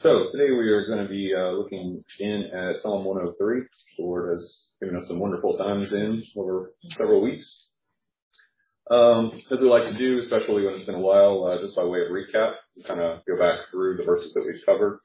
So today we are going to be looking in at Psalm 103. The Lord has given us some wonderful times in over several weeks. As we like to do, especially when it's been a while, just by way of recap, we kind of go back through the verses that we've covered.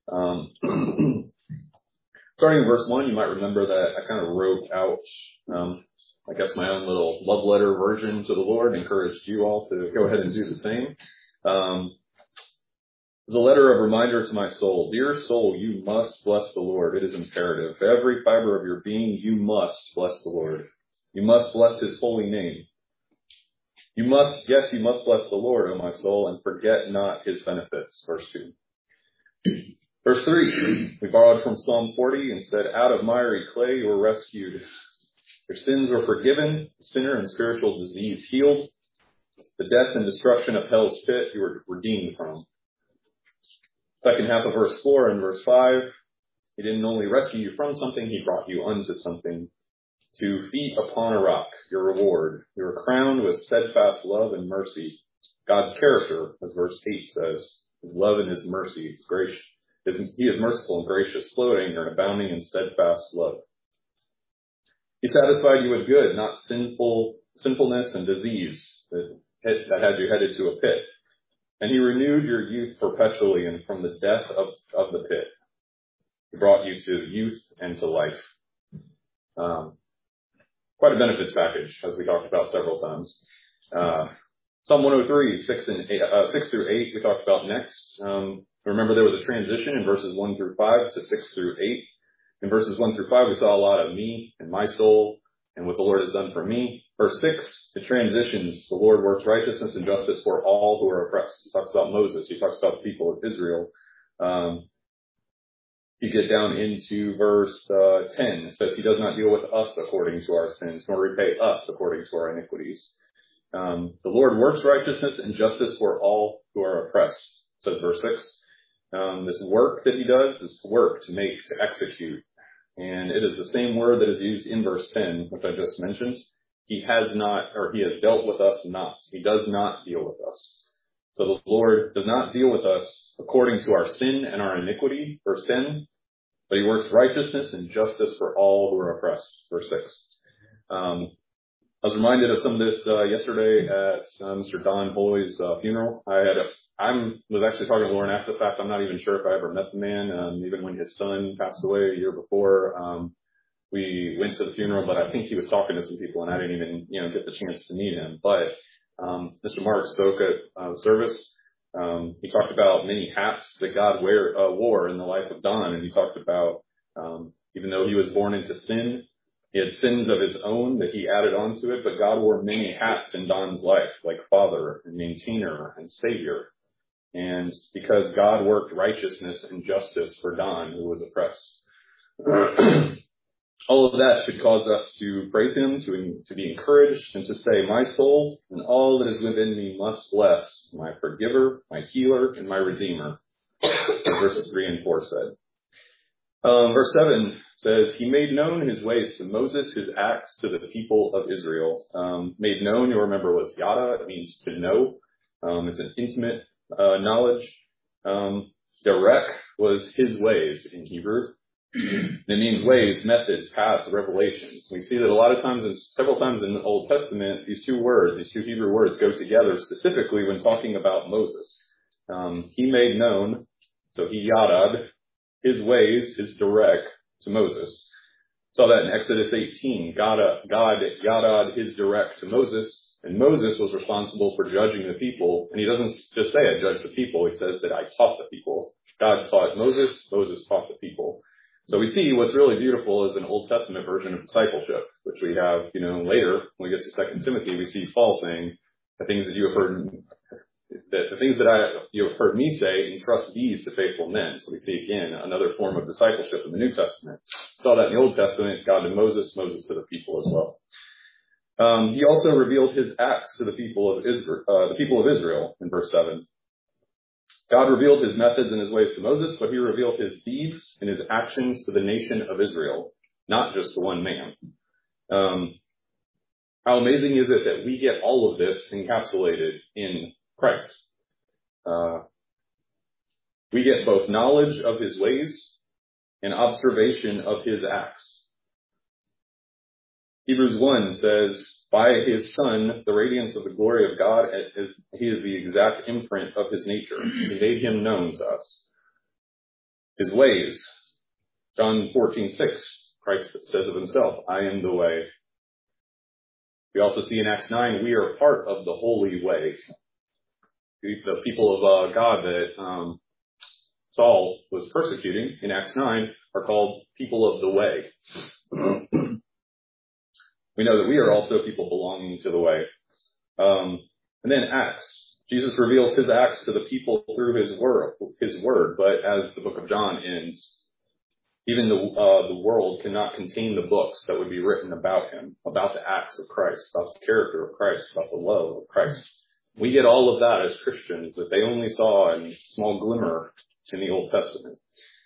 Starting in verse 1, you might remember that I kind of wrote out, I guess, my own little love letter version to the Lord, encouraged you all to go ahead and do the same. It's a letter of reminder to my soul. Dear soul, you must bless the Lord. It is imperative. For every fiber of your being, you must bless the Lord. You must bless his holy name. You must bless the Lord, O my soul, and forget not his benefits. Verse 2. Verse 3, we borrowed from Psalm 40 and said, out of miry clay you were rescued. Your sins were forgiven, sinner and spiritual disease healed. The death and destruction of hell's pit you were redeemed from. Second half of verse 4 and verse 5, he didn't only rescue you from something, he brought you unto something. To feet upon a rock, your reward. You are crowned with steadfast love and mercy. God's character, as verse 8 says, his love and his mercy, his grace. He is merciful and gracious, slow to anger, and abounding in steadfast love. He satisfied you with good, not sinfulness and disease that had you headed to a pit. And he renewed your youth perpetually, and from the death of the pit, he brought you to youth and to life. Quite a benefits package, as we talked about several times. Psalm 103, 6 through 8, we talked about next. Remember there was a transition in verses 1 through 5 to 6 through 8. In verses 1 through 5, we saw a lot of me and my soul and what the Lord has done for me. Verse 6, it transitions. The Lord works righteousness and justice for all who are oppressed. He talks about Moses. He talks about the people of Israel. You get down into verse 10. It says, he does not deal with us according to our sins, nor repay us according to our iniquities. The Lord works righteousness and justice for all who are oppressed, says verse 6. This work that he does is work to make, to execute. And it is the same word that is used in verse 10, which I just mentioned. He has dealt with us not. He does not deal with us. So the Lord does not deal with us according to our sin and our iniquity, verse 10, but he works righteousness and justice for all who are oppressed, verse 6. I was reminded of some of this yesterday at Mr. Don Hoy's funeral. I was actually talking to Lauren after the fact. I'm not even sure if I ever met the man, even when his son passed away a year before. We went to the funeral, but I think he was talking to some people, and I didn't even get the chance to meet him. But Mr. Mark spoke at the service. He talked about many hats that God wore in the life of Don, and he talked about even though he was born into sin, he had sins of his own that he added onto it, but God wore many hats in Don's life, like Father and Maintainer and Savior. And because God worked righteousness and justice for Don, who was oppressed. All of that should cause us to praise him, to be encouraged, and to say, my soul and all that is within me must bless my forgiver, my healer, and my redeemer, as verses 3 and 4 said. Verse 7 says, he made known his ways to Moses, his acts to the people of Israel. Made known, you'll remember, was yada. It means to know. It's an intimate knowledge. Derek was his ways in Hebrew. It means ways, methods, paths, revelations. We see that a lot of times, several times in the Old Testament, these two Hebrew words go together specifically when talking about Moses. He made known, so he yadad, his ways, his direct to Moses. Saw that in Exodus 18. God yadad his direct to Moses, and Moses was responsible for judging the people. And he doesn't just say I judged the people, he says that I taught the people. God taught Moses, Moses taught the people. So we see what's really beautiful is an Old Testament version of discipleship, which we have, later when we get to 2 Timothy, we see Paul saying the things that you have heard me say, entrust these to faithful men. So we see again another form of discipleship in the New Testament. Saw that in the Old Testament, God to Moses, Moses to the people as well. He also revealed his acts to the people of Israel in verse 7. God revealed his methods and his ways to Moses, but he revealed his deeds and his actions to the nation of Israel, not just to one man. How amazing is it that we get all of this encapsulated in Christ? We get both knowledge of his ways and observation of his acts. Hebrews 1 says, by his Son, the radiance of the glory of God, he is the exact imprint of his nature. He made him known to us. His ways. John 14:6, Christ says of himself, I am the way. We also see in Acts 9, we are part of the holy way. The people of God that Saul was persecuting in Acts 9 are called people of the way. We know that we are also people belonging to the way. And then Acts. Jesus reveals his acts to the people through his word. But as the book of John ends, even the world cannot contain the books that would be written about him, about the acts of Christ, about the character of Christ, about the love of Christ. We get all of that as Christians that they only saw in small glimmer in the Old Testament.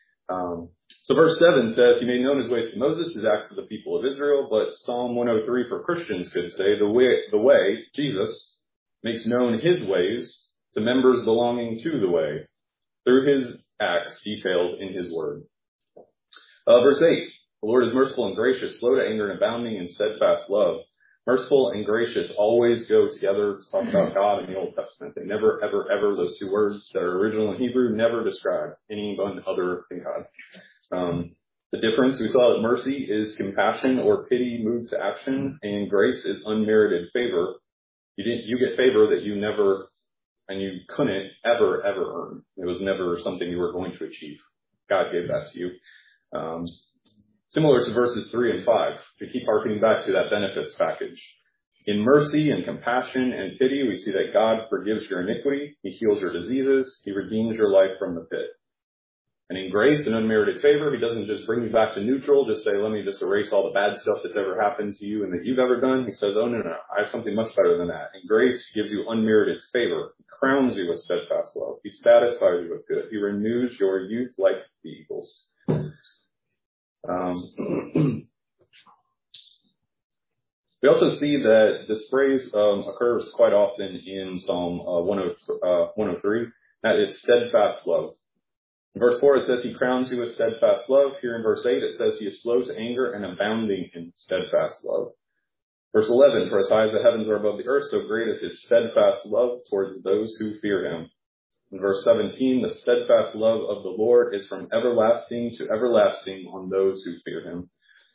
So verse 7 says, he made known his ways to Moses, his acts to the people of Israel. But Psalm 103 for Christians could say, the way, Jesus, makes known his ways to members belonging to the way, through his acts detailed in his word. Verse 8, the Lord is merciful and gracious, slow to anger and abounding in steadfast love. Merciful and gracious always go together to talk about God in the Old Testament. They never, ever, ever, those two words that are original in Hebrew, never describe anyone other than God. The difference, we saw that mercy is compassion or pity moved to action, and grace is unmerited favor. You get favor that you never, and you couldn't ever, ever earn. It was never something you were going to achieve. God gave that to you. Similar to verses 3 and 5, we keep harkening back to that benefits package. In mercy and compassion and pity, we see that God forgives your iniquity, he heals your diseases, he redeems your life from the pit. And in grace and unmerited favor, he doesn't just bring you back to neutral, just say, let me just erase all the bad stuff that's ever happened to you and that you've ever done. He says, oh, no, I have something much better than that. And grace gives you unmerited favor. He crowns you with steadfast love. He satisfies you with good. He renews your youth like the eagles. We also see that this phrase occurs quite often in Psalm 103. That is steadfast love. In verse 4, it says he crowns you with steadfast love. Here in verse 8, it says he is slow to anger and abounding in steadfast love. Verse 11, for as high as the heavens are above the earth, so great is his steadfast love towards those who fear him. In verse 17, the steadfast love of the Lord is from everlasting to everlasting on those who fear him.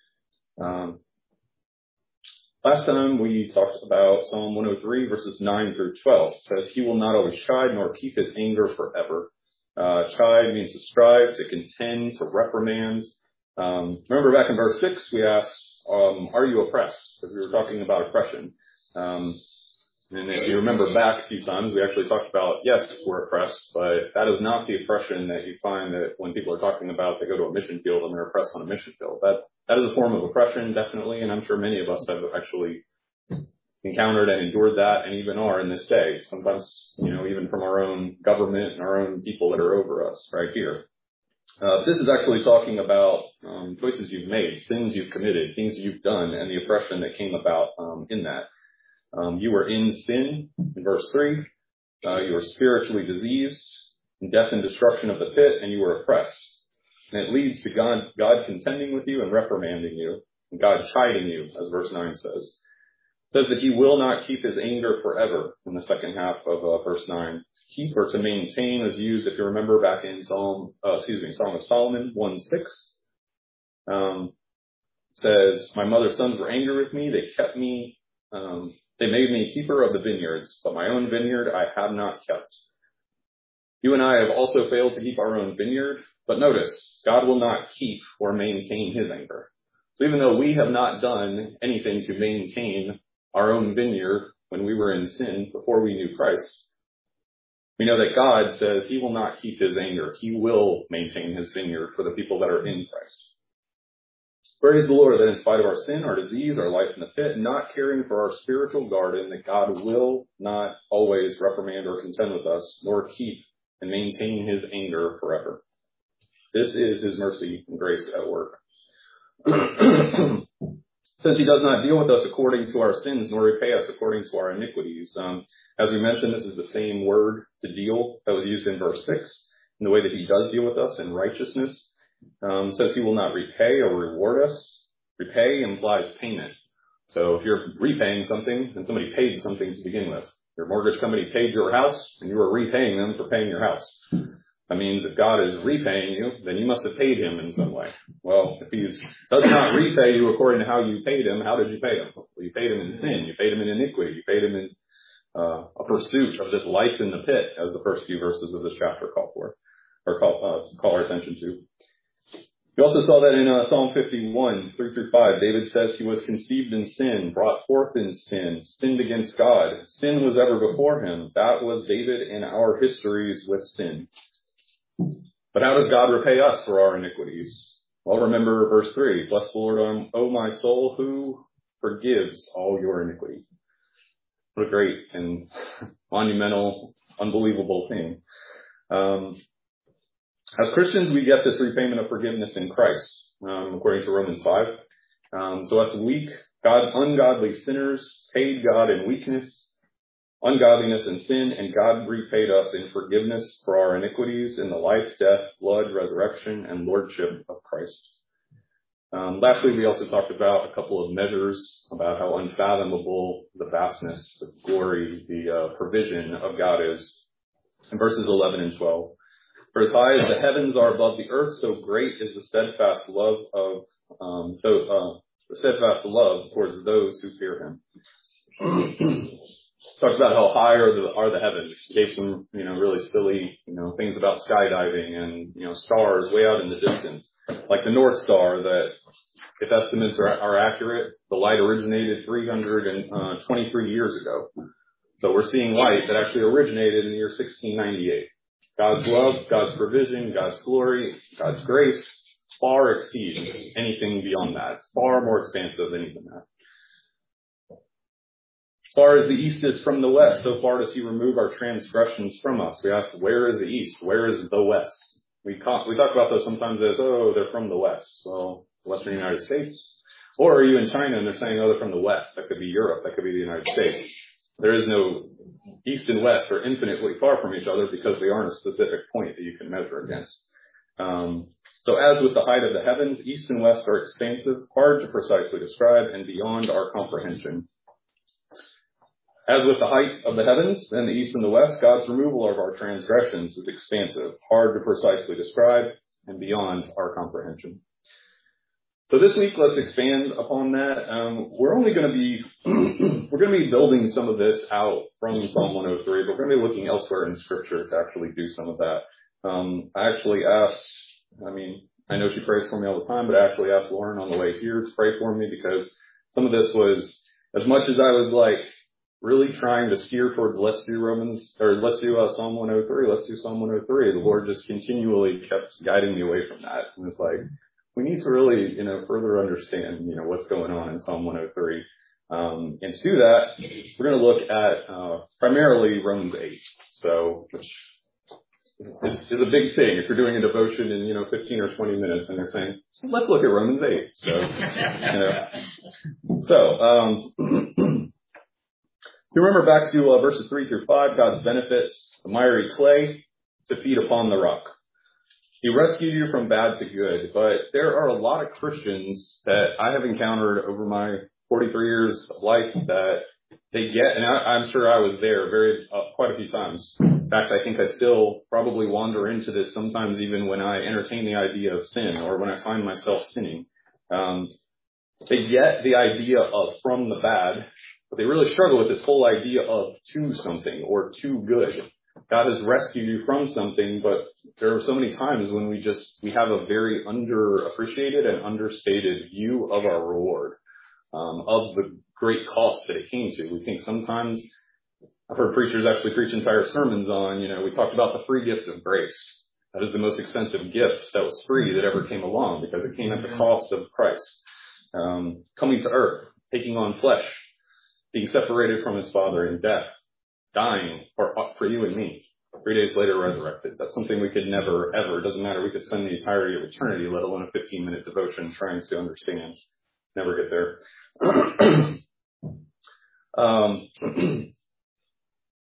Last time we talked about Psalm 103, verses 9 through 12. It says, he will not always chide nor keep his anger forever. Chide means to strive, to contend, to reprimand. Remember back in verse 6, we asked, are you oppressed? Because we were talking about oppression. And if you remember back a few times, we actually talked about, yes, we're oppressed, but that is not the oppression that you find that when people are talking about they go to a mission field and they're oppressed on a mission field. That is a form of oppression, definitely, and I'm sure many of us have actually encountered and endured that and even are in this day. Sometimes, even from our own government and our own people that are over us right here. This is actually talking about choices you've made, sins you've committed, things you've done, and the oppression that came about in that. You were in sin, in verse 3. You were spiritually diseased, in death and destruction of the pit, and you were oppressed. And it leads to God contending with you and reprimanding you, and God chiding you, as verse 9 says. It says that he will not keep his anger forever in the second half of verse 9. To keep or to maintain is used, if you remember, back in Song of Solomon 1:6. Says, my mother's sons were angry with me. They kept me, they made me keeper of the vineyards, but my own vineyard I have not kept. You and I have also failed to keep our own vineyard, but notice, God will not keep or maintain his anger. So even though we have not done anything to maintain our own vineyard when we were in sin before we knew Christ, we know that God says he will not keep his anger. He will maintain his vineyard for the people that are in Christ. Praise the Lord that in spite of our sin, our disease, our life in the pit, not caring for our spiritual garden, that God will not always reprimand or contend with us, nor keep and maintain his anger forever. This is his mercy and grace at work. Since he does not deal with us according to our sins, nor repay us according to our iniquities. As we mentioned, this is the same word to deal that was used in verse 6. in the way that he does deal with us in righteousness. Says he will not repay or reward us. Repay implies payment. So if you're repaying something, then somebody paid something to begin with. Your mortgage company paid your house, and you are repaying them for paying your house. That means if God is repaying you, then you must have paid him in some way. Well, if he does not repay you according to how you paid him, how did you pay him? Well, you paid him in sin. You paid him in iniquity. You paid him in a pursuit of this life in the pit, as the first few verses of this chapter call for, or call our attention to. We also saw that in Psalm 51, 3-5, David says he was conceived in sin, brought forth in sin, sinned against God. Sin was ever before him. That was David in our histories with sin. But how does God repay us for our iniquities? Well, remember verse 3, bless the Lord, O my soul, who forgives all your iniquity. What a great and monumental, unbelievable thing. As Christians, we get this repayment of forgiveness in Christ, according to Romans 5. So us weak, ungodly sinners paid God in weakness, ungodliness and sin, and God repaid us in forgiveness for our iniquities in the life, death, blood, resurrection, and lordship of Christ. Lastly, we also talked about a couple of measures about how unfathomable the vastness, the glory, the provision of God is in verses 11 and 12. For as high as the heavens are above the earth, so great is the steadfast love towards those who fear him. Talks about how high are the heavens. Gave some, really silly, things about skydiving and, stars way out in the distance. Like the North Star that, if estimates are accurate, the light originated 323 years ago. So we're seeing light that actually originated in the year 1698. God's love, God's provision, God's glory, God's grace far exceeds anything beyond that. It's far more expansive than even that. As far as the east is from the west, so far does he remove our transgressions from us. We ask, where is the east? Where is the west? We talk about those sometimes as, they're from the west. Well, Western United States. Or are you in China and they're saying, they're from the west? That could be Europe. That could be the United States. There is no east and west are infinitely far from each other because they aren't a specific point that you can measure against. So as with the height of the heavens, east and west are expansive, hard to precisely describe, and beyond our comprehension. As with the height of the heavens and the east and the west, God's removal of our transgressions is expansive, hard to precisely describe, and beyond our comprehension. So this week, let's expand upon that. We're going to be building some of this out from Psalm 103, but we're going to be looking elsewhere in Scripture to actually do some of that. I actually asked, I know she prays for me all the time, but I actually asked Lauren on the way here to pray for me because some of this was, as much as I was really trying to steer towards let's do Psalm 103, let's do Psalm 103, the Lord just continually kept guiding me away from that. And it's we need to really, further understand, what's going on in Psalm 103. And to do that, we're going to look at primarily Romans 8. So, which is a big thing if you're doing a devotion in, 15 or 20 minutes and they're saying, let's look at Romans 8. So, you remember back to verses 3-5, God's benefits, the miry clay to feed upon the rock. He rescued you from bad to good, but there are a lot of Christians that I have encountered over my 43 years of life that they get, and I'm sure I was there quite a few times. In fact, I think I still probably wander into this sometimes even when I entertain the idea of sin or when I find myself sinning. They get the idea of from the bad, but they really struggle with this whole idea of to something or too good. God has rescued you from something, but there are so many times when we have a very underappreciated and understated view of our reward, of the great cost that it came to. We think sometimes, I've heard preachers actually preach entire sermons on, we talked about the free gift of grace. That is the most expensive gift that was free that ever came along because it came at the cost of Christ. Coming to earth, taking on flesh, being separated from his Father in death, dying for you and me, 3 days later resurrected. That's something we could never, ever, it doesn't matter, we could spend the entirety of eternity, let alone a 15-minute devotion trying to understand. Never get there.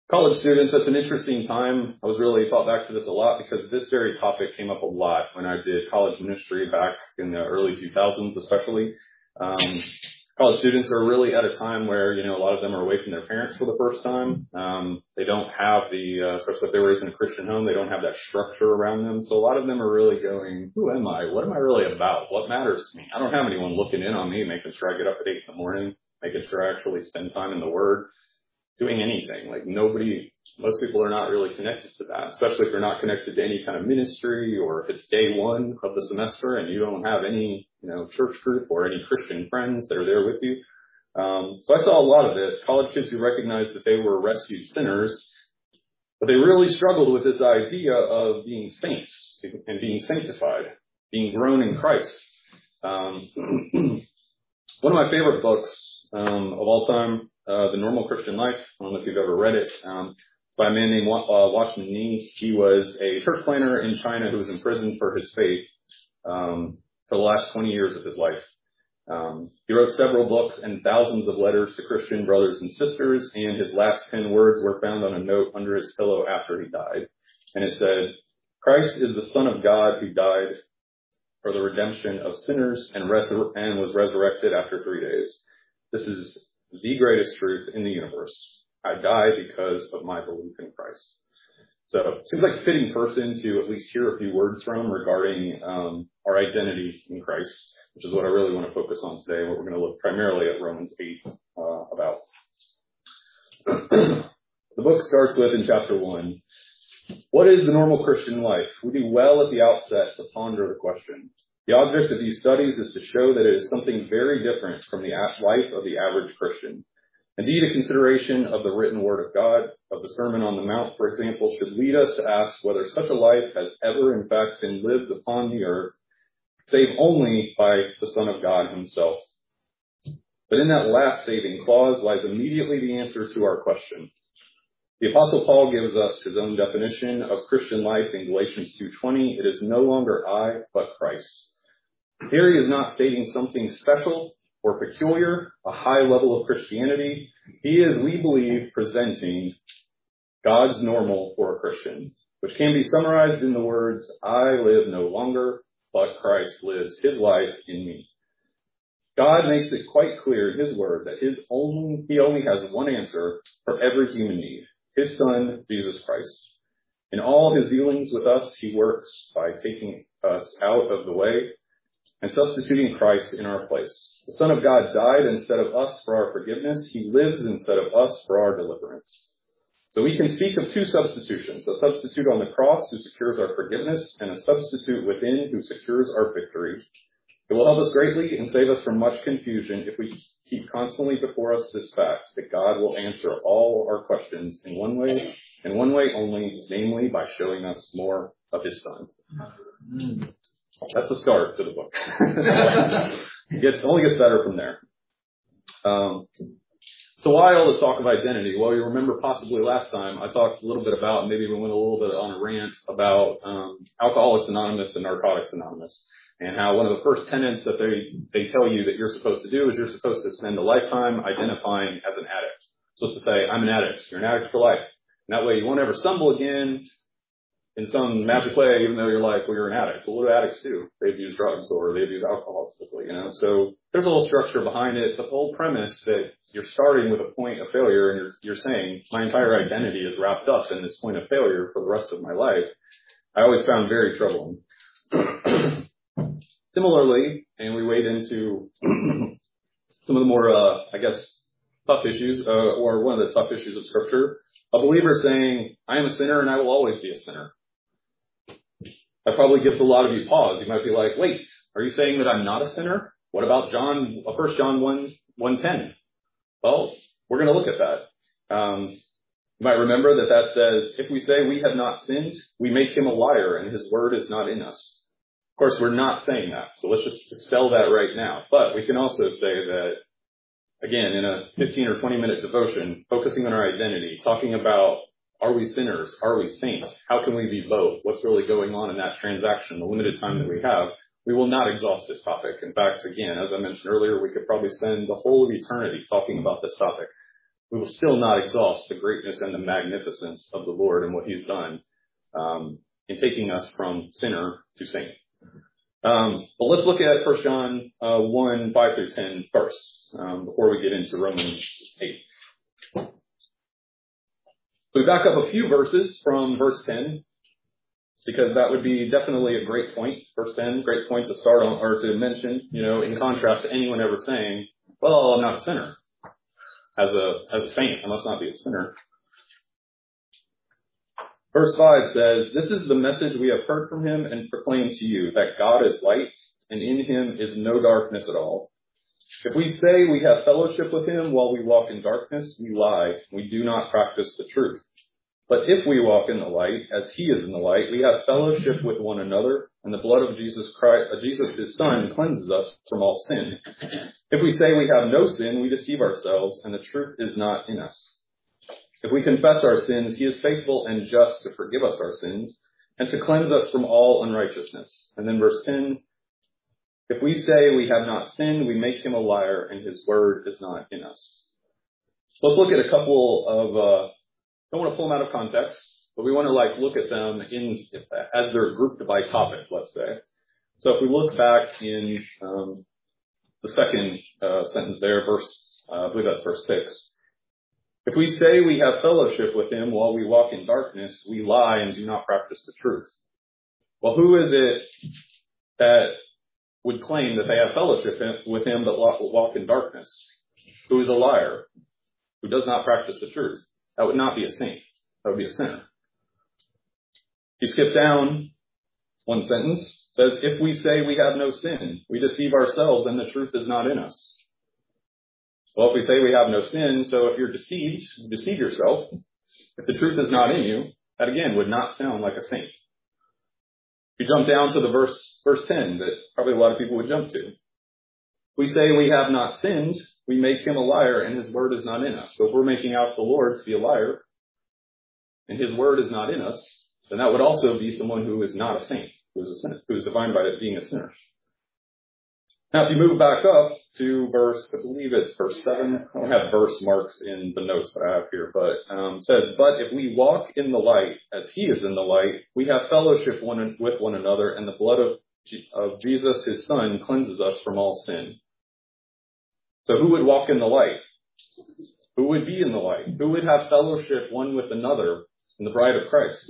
College students, that's an interesting time. I was really thought back to this a lot because this very topic came up a lot when I did college ministry back in the early 2000s, especially. College students are really at a time where, a lot of them are away from their parents for the first time. They don't have especially if they were raised in a Christian home, they don't have that structure around them. So a lot of them are really going, who am I? What am I really about? What matters to me? I don't have anyone looking in on me, making sure I get up at 8 in the morning, making sure I actually spend time in the Word, doing anything. Like most people are not really connected to that, especially if you're not connected to any kind of ministry or if it's day one of the semester and you don't have any, church group or any Christian friends that are there with you. So I saw a lot of this. College kids who recognized that they were rescued sinners, but they really struggled with this idea of being saints and being sanctified, being grown in Christ. One of my favorite books of all time, The Normal Christian Life. I don't know if you've ever read it. By a man named Watchman Nee. He was a church planter in China who was imprisoned for his faith for the last 20 years of his life. He wrote several books and thousands of letters to Christian brothers and sisters, and his last 10 words were found on a note under his pillow after he died. And it said, "Christ is the Son of God who died for the redemption of sinners and was resurrected after 3 days. This is the greatest truth in the universe. I die because of my belief in Christ." So it seems like a fitting person to at least hear a few words from regarding our identity in Christ, which is what I really want to focus on today, and what we're going to look primarily at Romans 8 about. The book starts with, in chapter 1, what is the normal Christian life? We do well at the outset to ponder the question. The object of these studies is to show that it is something very different from the life of the average Christian. Indeed, a consideration of the written word of God, of the Sermon on the Mount, for example, should lead us to ask whether such a life has ever in fact been lived upon the earth, save only by the Son of God himself. But in that last saving clause lies immediately the answer to our question. The Apostle Paul gives us his own definition of Christian life in Galatians 2:20. It is no longer I, but Christ. Here he is not stating something special or peculiar, a high level of Christianity. He is, we believe, presenting God's normal for a Christian, which can be summarized in the words, I live no longer, but Christ lives his life in me. God makes it quite clear in his word that he only has one answer for every human need, his Son, Jesus Christ. In all his dealings with us, he works by taking us out of the way and substituting Christ in our place. The Son of God died instead of us for our forgiveness. He lives instead of us for our deliverance. So we can speak of two substitutions, a substitute on the cross who secures our forgiveness and a substitute within who secures our victory. It will help us greatly and save us from much confusion if we keep constantly before us this fact that God will answer all our questions in one way and one way only, namely by showing us more of his Son. That's the start to the book. It only gets better from there. So why all this talk of identity? Well, you remember possibly last time I talked a little bit about, maybe we went a little bit on a rant about Alcoholics Anonymous and Narcotics Anonymous, and how one of the first tenets that they tell you that you're supposed to do is you're supposed to spend a lifetime identifying as an addict. Supposed to say, I'm an addict. You're an addict for life. And that way you won't ever stumble again in some magic way, even though you're like, well, you're an addict. Well, what do addicts do? They abuse drugs or they abuse alcohol typically, So there's a little structure behind it. The whole premise that you're starting with a point of failure and you're saying my entire identity is wrapped up in this point of failure for the rest of my life, I always found very troubling. Similarly, and we wade into some of the more, tough issues, or one of the tough issues of Scripture, a believer saying, I am a sinner and I will always be a sinner. That probably gives a lot of you pause. You might be like, wait, are you saying that I'm not a sinner? What about 1 John 1:10? Well, we're going to look at that. You might remember that says, if we say we have not sinned, we make him a liar and his word is not in us. Of course, we're not saying that. So let's just dispel that right now. But we can also say that, again, in a 15 or 20 minute devotion, focusing on our identity, talking about, are we sinners? Are we saints? How can we be both? What's really going on in that transaction, the limited time that we have? We will not exhaust this topic. In fact, again, as I mentioned earlier, we could probably spend the whole of eternity talking about this topic. we will still not exhaust the greatness and the magnificence of the Lord and what he's done in taking us from sinner to saint. But let's look at 1 John 1, 5 through 10 first, before we get into Romans 8. So we back up a few verses from verse 10, because that would be definitely a great point. Verse 10, great point to start on, or to mention, in contrast to anyone ever saying, well, I'm not a sinner. As a saint, I must not be a sinner. Verse 5 says, this is the message we have heard from him and proclaimed to you, that God is light, and in him is no darkness at all. If we say we have fellowship with him while we walk in darkness, we lie, we do not practice the truth. But if we walk in the light, as he is in the light, we have fellowship with one another, and the blood of Jesus Christ, Jesus his Son, cleanses us from all sin. If we say we have no sin, we deceive ourselves, and the truth is not in us. If we confess our sins, he is faithful and just to forgive us our sins, and to cleanse us from all unrighteousness. And then verse 10, if we say we have not sinned, we make him a liar, and his word is not in us. So let's look at a couple of, don't want to pull them out of context, but we want to look at them as they're grouped by topic, let's say. So if we look back in the second sentence there, I believe that's verse 6. If we say we have fellowship with him while we walk in darkness, we lie and do not practice the truth. Well, who is it that would claim that they have fellowship with him but walk in darkness? Who is a liar? Who does not practice the truth? That would not be a saint. That would be a sinner. If you skip down one sentence, it says, if we say we have no sin, we deceive ourselves and the truth is not in us. Well, if we say we have no sin, so if you're deceived, you deceive yourself. If the truth is not in you, that again would not sound like a saint. If you jump down to the verse 10 that probably a lot of people would jump to. If we say we have not sinned, we make him a liar and his word is not in us. So if we're making out the Lord to be a liar and his word is not in us, then that would also be someone who is not a saint, who is a sinner, who is defined by being a sinner. Now, if you move back up to verse, I believe it's verse 7. I don't have verse marks in the notes that I have here, but it says, but if we walk in the light as he is in the light, we have fellowship with one another, and the blood of Jesus, his Son, cleanses us from all sin. So who would walk in the light? Who would be in the light? Who would have fellowship one with another in the bride of Christ?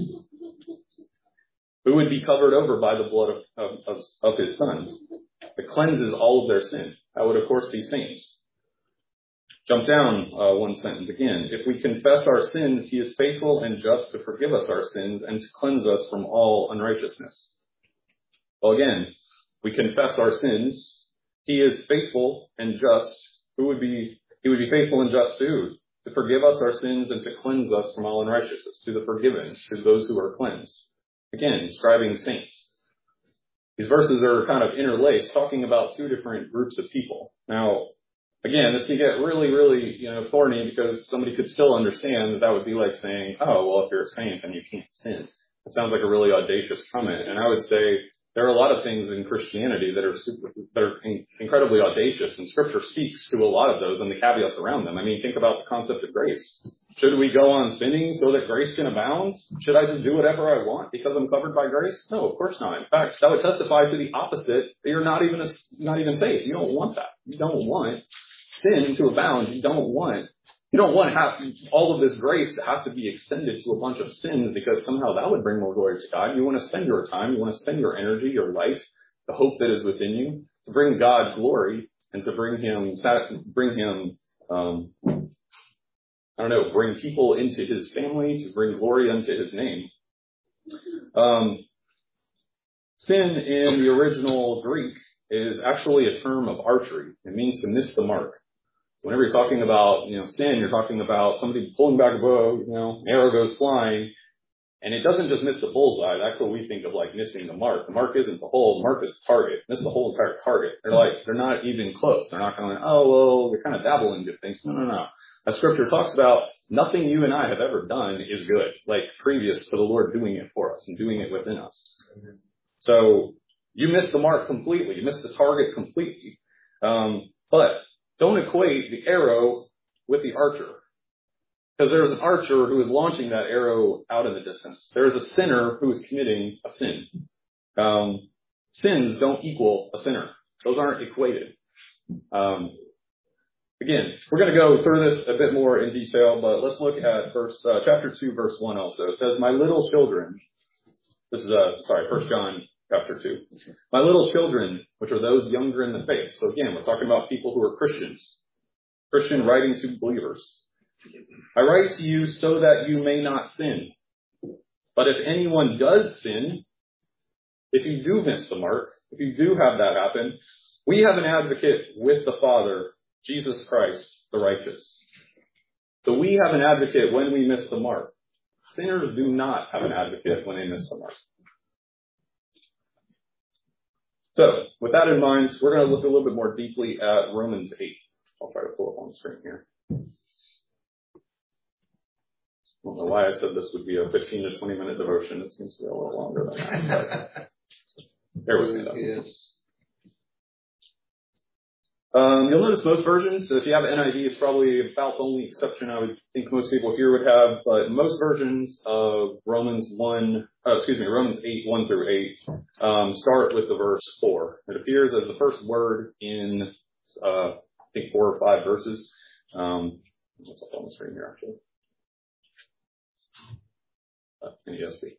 Who would be covered over by the blood of his Son? That cleanses all of their sin. That would, of course, be saints. Jump down one sentence again. If we confess our sins, he is faithful and just to forgive us our sins and to cleanse us from all unrighteousness. Well, again, we confess our sins. He is faithful and just. He would be faithful and just to forgive us our sins and to cleanse us from all unrighteousness, to the forgiven, to those who are cleansed. Again, describing saints. These verses are kind of interlaced, talking about two different groups of people. Now, again, this can get really, really, thorny because somebody could still understand that would be like saying, oh, well, if you're a saint, then you can't sin. It sounds like a really audacious comment. And I would say there are a lot of things in Christianity that are incredibly audacious, and Scripture speaks to a lot of those and the caveats around them. I mean, think about the concept of grace. Should we go on sinning so that grace can abound? Should I just do whatever I want because I'm covered by grace? No, of course not. In fact, that would testify to the opposite. That you're not even safe. You don't want that. You don't want sin to abound. You don't want to have all of this grace to have to be extended to a bunch of sins because somehow that would bring more glory to God. You want to spend your time, you want to spend your energy, your life, the hope that is within you to bring God glory and to bring people into his family, to bring glory unto his name. Sin in the original Greek is actually a term of archery. It means to miss the mark. So whenever you're talking about, sin, you're talking about somebody pulling back a bow, arrow goes flying, and it doesn't just miss the bullseye. That's what we think of like missing the mark. The mark isn't the hole. The mark is the target. Miss the whole entire target. They're not even close. They're not going, they're kind of dabbling into things. No. As Scripture talks about, nothing you and I have ever done is good, like previous to the Lord doing it for us and doing it within us. So you miss the mark completely. You miss the target completely. But don't equate the arrow with the archer. Because there is an archer who is launching that arrow out in the distance. There is a sinner who is committing a sin. Sins don't equal a sinner. Those aren't equated. Again, we're going to go through this a bit more in detail, but let's look at chapter 2, verse 1 also. It says, my little children, this is, 1 John chapter 2. My little children, which are those younger in the faith. So again, we're talking about people who are Christians. Christian writing to believers. I write to you so that you may not sin. But if anyone does sin, if you do miss the mark, if you do have that happen, we have an advocate with the Father, Jesus Christ, the righteous. So we have an advocate when we miss the mark. Sinners do not have an advocate when they miss the mark. So with that in mind, we're going to look a little bit more deeply at Romans 8. I'll try to pull up on the screen here. I don't know why I said this would be a 15 to 20 minute devotion. It seems to be a little longer than that. But bear with me though. Yes. You'll notice most versions, so if you have NIV, it's probably about the only exception I would think most people here would have, but most versions of Romans 8, 1 through 8, start with the verse 4. It appears as the first word in, I think 4 or 5 verses. What's up on the screen here, actually? NESV.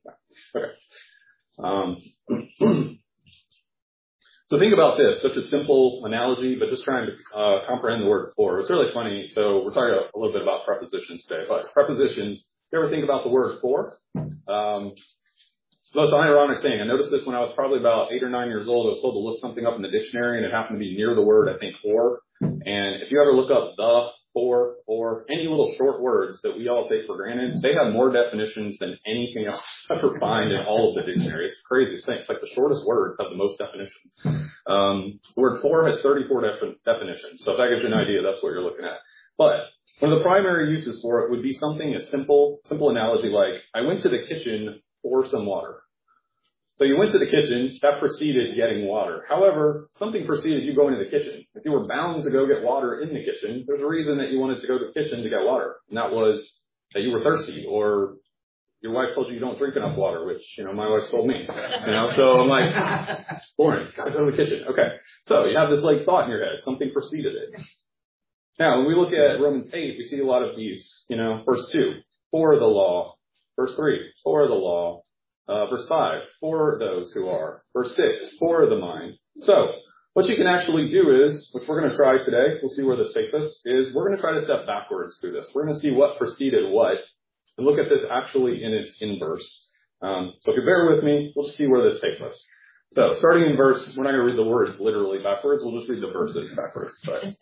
Okay. So think about this, such a simple analogy, but just trying to comprehend the word for. It's really funny. So we're talking a little bit about prepositions today, but prepositions, you ever think about the word for? It's the most ironic thing. I noticed this when I was probably about 8 or 9 years old. I was told to look something up in the dictionary, and it happened to be near the word, I think, for. And if you ever look up the, for, or any little short words that we all take for granted, they have more definitions than anything else you ever find in all of the dictionary. It's the craziest thing. It's like the shortest words have the most definitions. The word for has 34 definitions. So if that gives you an idea, that's what you're looking at. But one of the primary uses for it would be something as simple analogy like, I went to the kitchen for some water. So you went to the kitchen, that preceded getting water. However, something preceded you going to the kitchen. If you were bound to go get water in the kitchen, there's a reason that you wanted to go to the kitchen to get water. And that was that you were thirsty, or your wife told you don't drink enough water, which, my wife told me. So I'm like, boring, gotta go to the kitchen. Okay. So you have this thought in your head, something preceded it. Now, when we look at Romans 8, we see a lot of these, verse 2, for the law. Verse 3, for the law. Verse 5, for those who are. Verse 6, for the mind. So, what you can actually do is, which we're going to try today, we'll see where this takes us, is we're going to try to step backwards through this. We're going to see what preceded what, and look at this actually in its inverse. So if you bear with me, we'll just see where this takes us. So, starting in verse, we're not going to read the words literally backwards, we'll just read the verses backwards.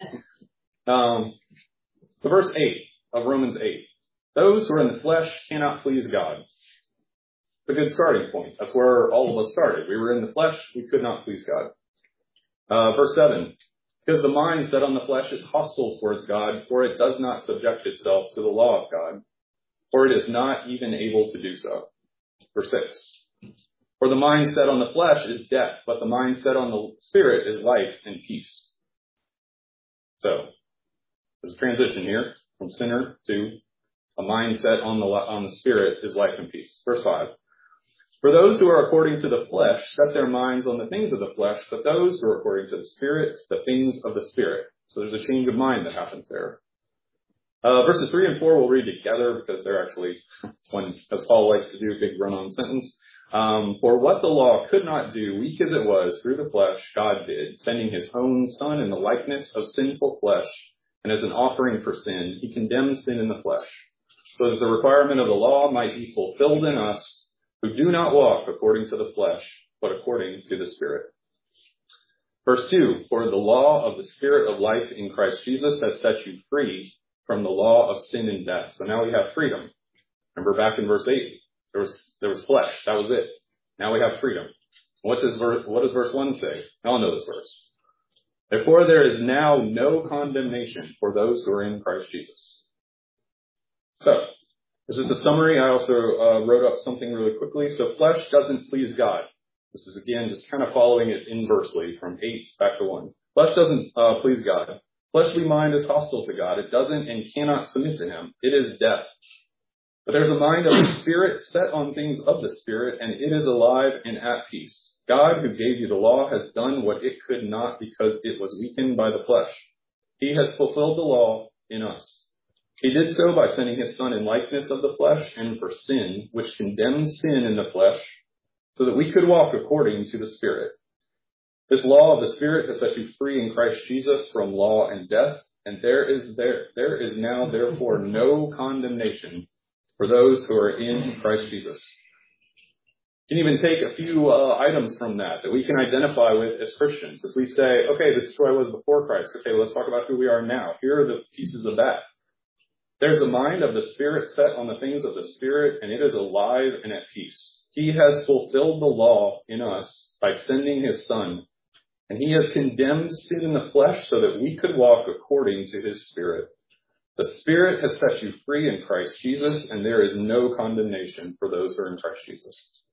So verse 8 of Romans 8. Those who are in the flesh cannot please God. A good starting point. That's where all of us started. We were in the flesh. We could not please God. Verse 7. Because the mind set on the flesh is hostile towards God, for it does not subject itself to the law of God, for it is not even able to do so. Verse 6. For the mind set on the flesh is death, but the mind set on the spirit is life and peace. So, there's a transition here from sinner to a mindset on the spirit is life and peace. Verse 5. For those who are according to the flesh set their minds on the things of the flesh, but those who are according to the Spirit, the things of the Spirit. So there's a change of mind that happens there. Verses 3 and 4 we'll read together because they're actually one, as Paul likes to do, big run-on sentence. For what the law could not do, weak as it was, through the flesh, God did, sending his own Son in the likeness of sinful flesh, and as an offering for sin, he condemned sin in the flesh, so that the requirement of the law might be fulfilled in us, who do not walk according to the flesh, but according to the Spirit. Verse 2, for the law of the Spirit of life in Christ Jesus has set you free from the law of sin and death. So now we have freedom. Remember back in verse 8, there was flesh. That was it. Now we have freedom. What does verse 1 say? Y'all know this verse. Therefore there is now no condemnation for those who are in Christ Jesus. So, this is a summary. I also wrote up something really quickly. So flesh doesn't please God. This is, again, just kind of following it inversely from 8 back to 1. Flesh doesn't please God. Fleshly mind is hostile to God. It doesn't and cannot submit to him. It is death. But there's a mind of the Spirit set on things of the Spirit, and it is alive and at peace. God, who gave you the law, has done what it could not because it was weakened by the flesh. He has fulfilled the law in us. He did so by sending his Son in likeness of the flesh and for sin, which condemns sin in the flesh, so that we could walk according to the Spirit. This law of the Spirit has set you free in Christ Jesus from law and death, and there is now therefore no condemnation for those who are in Christ Jesus. You can even take a few items from that we can identify with as Christians. If we say, okay, this is who I was before Christ. Okay, let's talk about who we are now. Here are the pieces of that. There's a mind of the Spirit set on the things of the Spirit, and it is alive and at peace. He has fulfilled the law in us by sending his Son, and he has condemned sin in the flesh so that we could walk according to his Spirit. The Spirit has set you free in Christ Jesus, and there is no condemnation for those who are in Christ Jesus.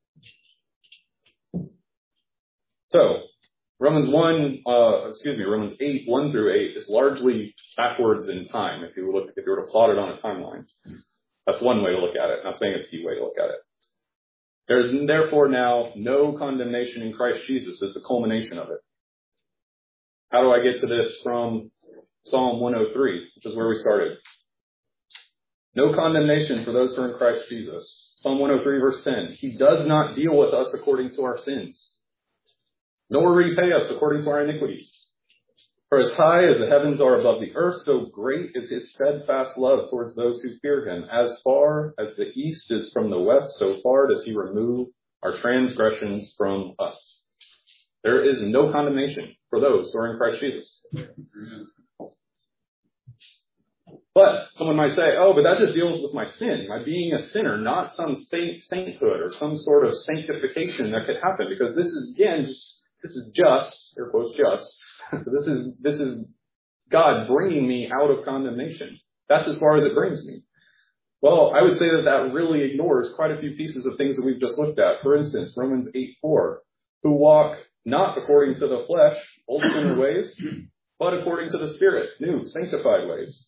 So, Romans 8, 1 through 8 is largely backwards in time if you were to plot it on a timeline. That's one way to look at it. I'm not saying it's the way to look at it. There is therefore now no condemnation in Christ Jesus is the culmination of it. How do I get to this from Psalm 103, which is where we started? No condemnation for those who are in Christ Jesus. Psalm 103 verse 10. He does not deal with us according to our sins, nor repay us according to our iniquities. For as high as the heavens are above the earth, so great is his steadfast love towards those who fear him. As far as the east is from the west, so far does he remove our transgressions from us. There is no condemnation for those who are in Christ Jesus. But someone might say, oh, but that just deals with my sin, my being a sinner, not some sainthood or some sort of sanctification that could happen. Because this is, again, this is just, air quotes, just. This is God bringing me out of condemnation. That's as far as it brings me. Well, I would say that really ignores quite a few pieces of things that we've just looked at. For instance, Romans 8:4, who walk not according to the flesh, old sinner ways, but according to the Spirit, new, sanctified ways.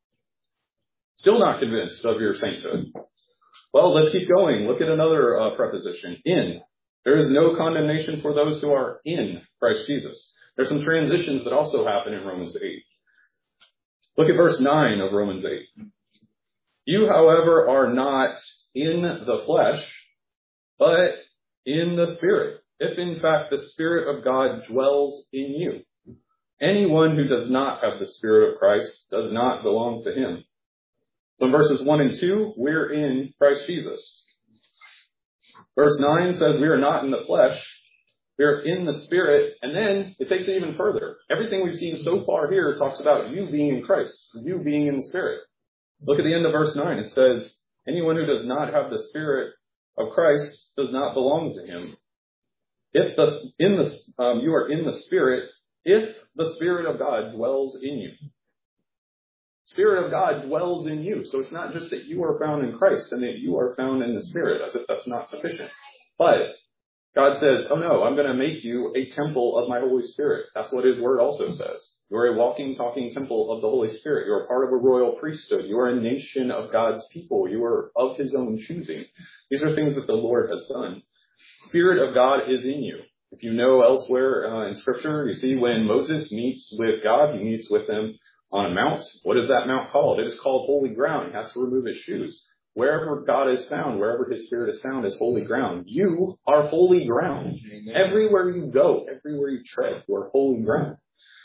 Still not convinced of your sainthood. Well, let's keep going. Look at another preposition, in. There is no condemnation for those who are in Christ Jesus. There's some transitions that also happen in Romans 8. Look at verse 9 of Romans 8. You, however, are not in the flesh, but in the Spirit, if in fact the Spirit of God dwells in you. Anyone who does not have the Spirit of Christ does not belong to him. So in verses 1 and 2, we're in Christ Jesus. Verse 9 says we are not in the flesh, we are in the Spirit, and then it takes it even further. Everything we've seen so far here talks about you being in Christ, you being in the Spirit. Look at the end of verse 9. It says, anyone who does not have the Spirit of Christ does not belong to him. You are in the Spirit, if the Spirit of God dwells in you. Spirit of God dwells in you. So it's not just that you are found in Christ and that you are found in the Spirit, as if that's not sufficient. But God says, oh no, I'm going to make you a temple of my Holy Spirit. That's what his word also says. You're a walking, talking temple of the Holy Spirit. You're a part of a royal priesthood. You are a nation of God's people. You are of his own choosing. These are things that the Lord has done. Spirit of God is in you. If you know elsewhere in Scripture, you see when Moses meets with God, he meets with him on a mount. What is that mount called? It is called holy ground. He has to remove his shoes. Wherever God is found, wherever his Spirit is found, is holy ground. You are holy ground. Amen. Everywhere you go, everywhere you tread, you are holy ground.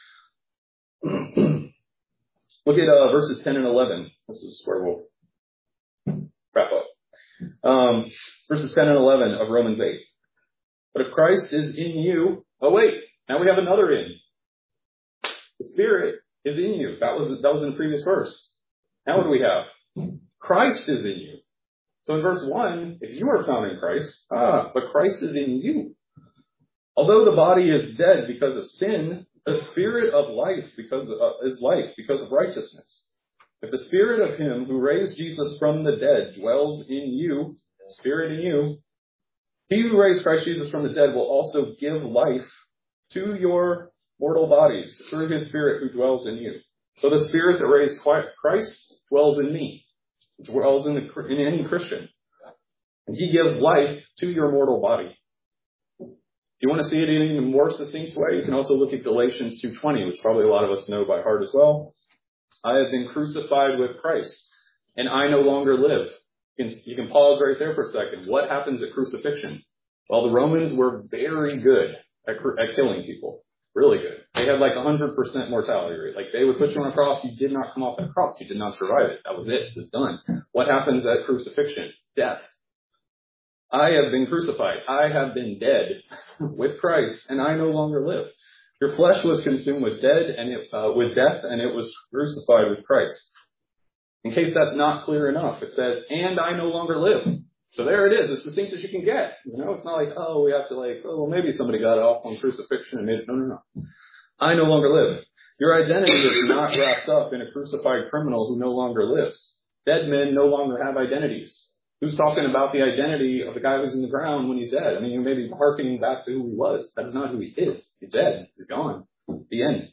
Look at verses 10 and 11. This is where we'll wrap up. Verses 10 and 11 of Romans 8. But if Christ is in you, oh wait, now we have another in. The Spirit is in you. That was in the previous verse. Now what do we have? Christ is in you. So in verse 1, if you are found in Christ, but Christ is in you. Although the body is dead because of sin, the Spirit of life is life because of righteousness. If the Spirit of him who raised Jesus from the dead dwells in you, Spirit in you, he who raised Christ Jesus from the dead will also give life to your mortal bodies through his Spirit who dwells in you. So the Spirit that raised Christ dwells in me, dwells in any Christian. And he gives life to your mortal body. If you want to see it in an even more succinct way, you can also look at Galatians 2:20, which probably a lot of us know by heart as well. I have been crucified with Christ, and I no longer live. You can pause right there for a second. What happens at crucifixion? Well, the Romans were very good at killing people. Really good. They had like 100% mortality rate. Like they would put you on a cross, you did not come off that cross. You did not survive it. That was it. It was done. What happens at crucifixion? Death. I have been crucified. I have been dead with Christ, and I no longer live. Your flesh was consumed with death, and it was crucified with Christ. In case that's not clear enough, it says, and I no longer live. So there it is. It's the things that you can get. It's not like, we have to well, maybe somebody got off on crucifixion and made it. No. I no longer live. Your identity is not wrapped up in a crucified criminal who no longer lives. Dead men no longer have identities. Who's talking about the identity of the guy who's in the ground when he's dead? I mean, you may be hearkening back to who he was. That is not who he is. He's dead. He's gone. The end.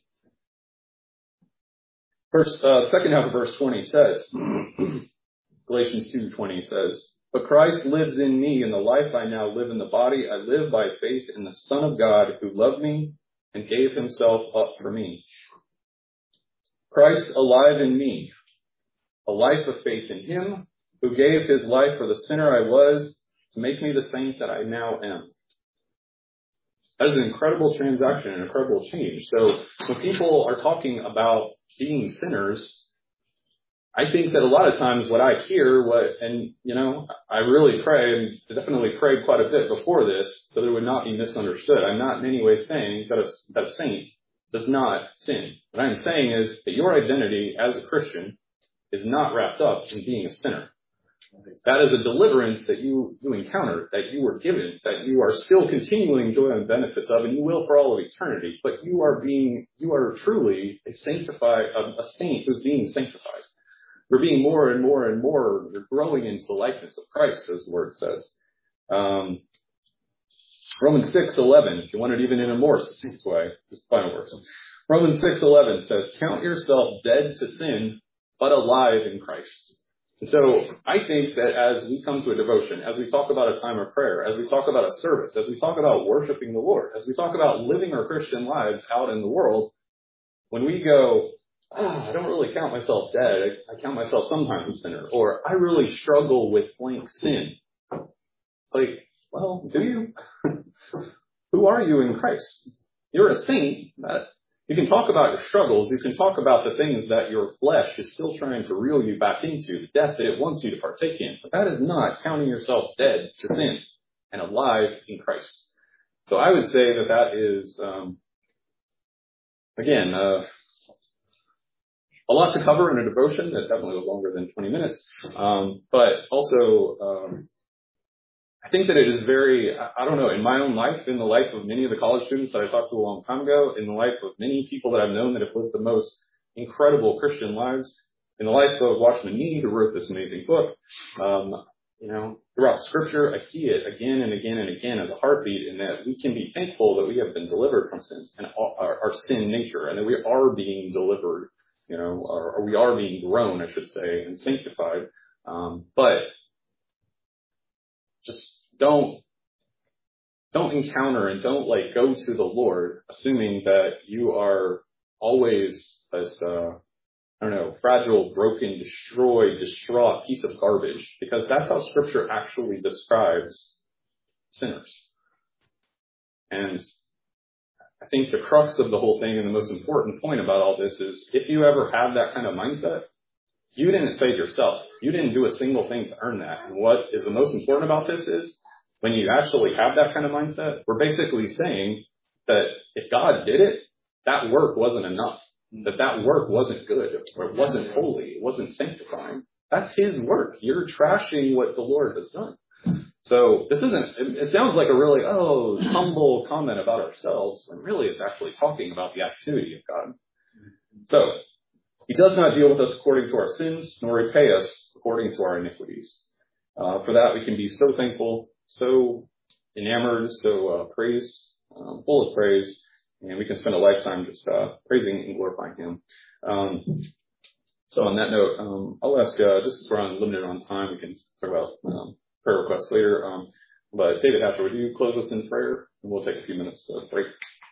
Second half of verse 20 says, Galatians 2:20 says, but Christ lives in me, and the life I now live in the body, I live by faith in the Son of God who loved me and gave himself up for me. Christ alive in me, a life of faith in him, who gave his life for the sinner I was to make me the saint that I now am. That is an incredible transaction, an incredible change. So when people are talking about being sinners, I think that a lot of times what I hear, I really pray, and definitely prayed quite a bit before this, so that it would not be misunderstood. I'm not in any way saying that a saint does not sin. What I'm saying is that your identity as a Christian is not wrapped up in being a sinner. That is a deliverance that you encounter, that you were given, that you are still continuing enjoying the benefits of, and you will for all of eternity. But you are truly a saint who's being sanctified. We're being more and more and more, we're growing into the likeness of Christ, as the word says. Romans 6:11, if you want it even in a more succinct way, this final verse. Romans 6:11 says, count yourself dead to sin, but alive in Christ. And so I think that as we come to a devotion, as we talk about a time of prayer, as we talk about a service, as we talk about worshiping the Lord, as we talk about living our Christian lives out in the world, when we go, I don't really count myself dead, I count myself sometimes a sinner, or I really struggle with blank sin. Well, do you? Who are you in Christ? You're a saint. You can talk about your struggles. You can talk about the things that your flesh is still trying to reel you back into, the death that it wants you to partake in. But that is not counting yourself dead to sin and alive in Christ. So I would say that is, again, a lot to cover in a devotion that definitely was longer than 20 minutes. But also, I think that it is very, I don't know, in my own life, in the life of many of the college students that I talked to a long time ago, in the life of many people that I've known that have lived the most incredible Christian lives, in the life of Watchman Nee, who wrote this amazing book, throughout Scripture, I see it again and again and again as a heartbeat in that we can be thankful that we have been delivered from sins and our sin nature, and that we are being delivered, or we are being grown, I should say, and sanctified. But just don't encounter and don't go to the Lord assuming that you are always this, fragile, broken, destroyed, distraught piece of garbage, because that's how Scripture actually describes sinners. And I think the crux of the whole thing and the most important point about all this is if you ever have that kind of mindset, you didn't save yourself. You didn't do a single thing to earn that. And what is the most important about this is when you actually have that kind of mindset, we're basically saying that if God did it, that work wasn't enough, that work wasn't good, or it wasn't holy, it wasn't sanctifying. That's his work. You're trashing what the Lord has done. So this it sounds like a really, humble comment about ourselves, when really it's actually talking about the activity of God. So he does not deal with us according to our sins, nor repay us according to our iniquities. For that we can be so thankful, so enamored, so full of praise, And we can spend a lifetime just praising and glorifying him. So on that note, I'll ask, just as we're limited on time, we can talk about prayer requests later. But David Hatcher, would you close us in prayer? And we'll take a few minutes to break.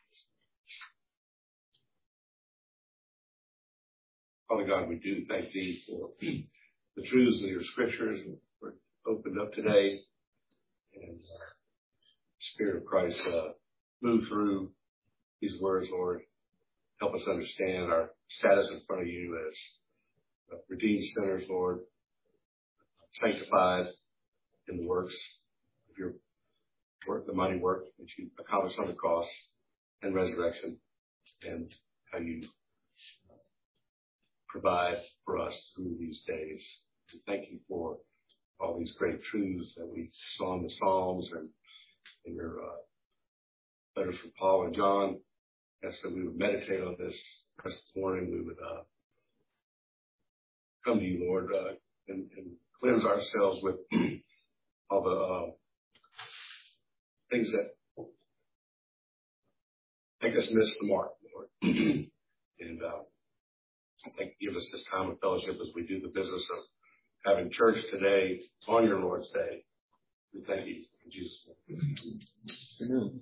Father God, we do thank thee for the truths of your scriptures that were opened up today. And Spirit of Christ, move through these words, Lord. Help us understand our status in front of you as redeemed sinners, Lord, sanctified in the works of your work, the mighty work that you accomplished on the cross and resurrection, and how you provide for us through these days. And thank you for all these great truths that we saw in the Psalms and in your letters from Paul and John. As so we would meditate on this morning, we would come to you, Lord, and cleanse ourselves with all the things that make us miss the mark, Lord. And I think give us this time of fellowship as we do the business of having church today on your Lord's Day. We thank you in Jesus' name. Amen.